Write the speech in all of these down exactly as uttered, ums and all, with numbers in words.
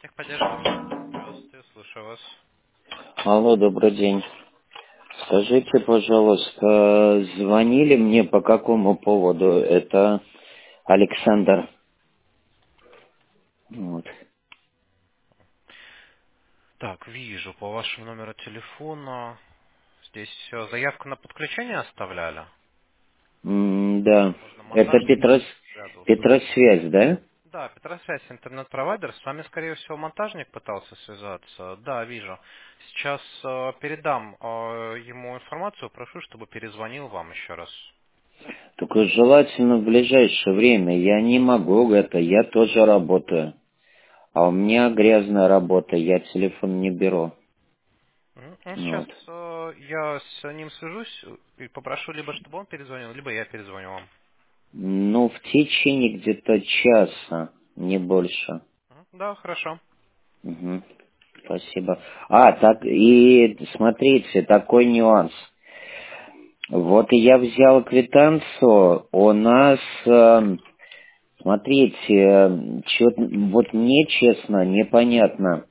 Техподдержка. Здравствуйте, слушаю вас. Алло, добрый день. Скажите, пожалуйста, звонили мне по какому поводу? Это Александр. Вот. Так, вижу по вашему номеру телефона. Здесь э, заявку на подключение оставляли. М, да. Возможно, Это монтажник Петрос... связывался с вами. Петросвязь, да? Да, Петросвязь, интернет-провайдер. С вами, скорее всего, монтажник пытался связаться. Да, вижу. Сейчас э, передам э, ему информацию. Прошу, чтобы перезвонил вам еще раз. Только желательно в ближайшее время. Я не могу это, я тоже работаю. А у меня грязная работа, я телефон не беру. Мгм. Ну, сейчас Вот. э, я с ним свяжусь и попрошу либо, чтобы он перезвонил, либо я перезвоню вам. Ну, в течение где-то часа, не больше. Мгм. Да, хорошо. Мгм. Спасибо. А, так, и смотрите, такой нюанс. Вот и я взял квитанцию, у нас, э, смотрите, чё, вот мне честно непонятно.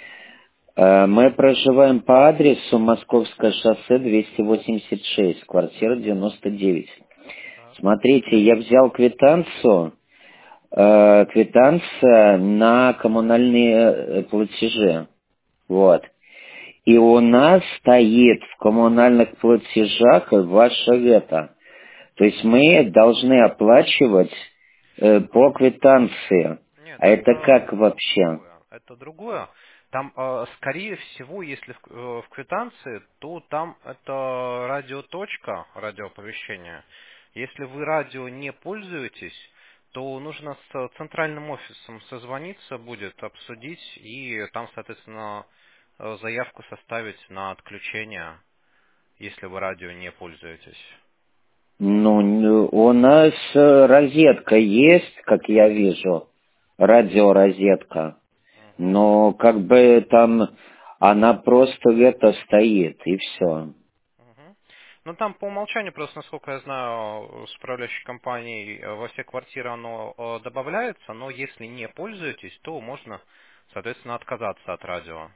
Э, Мы проживаем по адресу Московское шоссе двести восемьдесят шесть, квартира девяносто девять. Так. Смотрите, я взял квитанцию, э, квитанция на коммунальные э, платежи. Вот. И у нас стоит в коммунальных платежах ваше это. То есть мы должны оплачивать э, по квитанции. Нет, А это это как вообще? другое. Это другое. Там, э, скорее всего, если в, э, в квитанции, то там это радиоточка, радиооповещение. Если вы радио не пользуетесь, то нужно с центральным офисом созвониться будет, обсудить и там, соответственно, э, заявку составить на отключение, если вы радио не пользуетесь. Ну, н- у нас э, розетка есть, как я вижу, радиорозетка. Мгм. Но как бы там она просто где-то стоит, и все. Мгм. Ну там по умолчанию, просто насколько я знаю, с управляющей компанией э, во все квартиры оно э, добавляется, но если не пользуетесь, то можно, соответственно, отказаться от радио.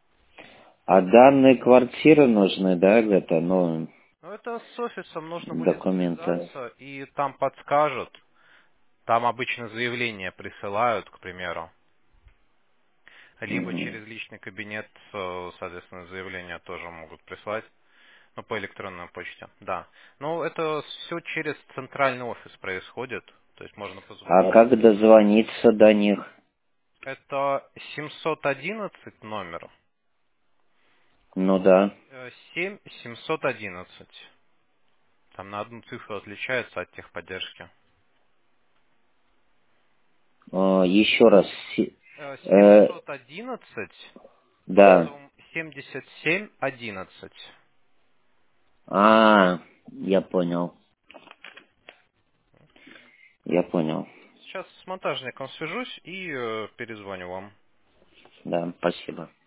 А данные квартиры нужны, да, где-то, ну, Но это с офисом нужно будет документы. связаться, и там подскажут. Там обычно заявление присылают, к примеру. Либо Мгм. через личный кабинет, э, соответственно, заявление тоже могут прислать. Ну, по электронной почте, да. Но это все через центральный офис происходит. То есть можно А позвонить. как дозвониться до них? Это семьсот одиннадцать номер. Ну да. Э, семь семьсот одиннадцать. Там на одну цифру отличается от техподдержки. Э, еще раз. Си- Э, э, семьсот одиннадцать, да. потом семьдесят семь одиннадцать. А, я понял. Я понял. Сейчас с монтажником свяжусь и э, перезвоню вам. Да, спасибо.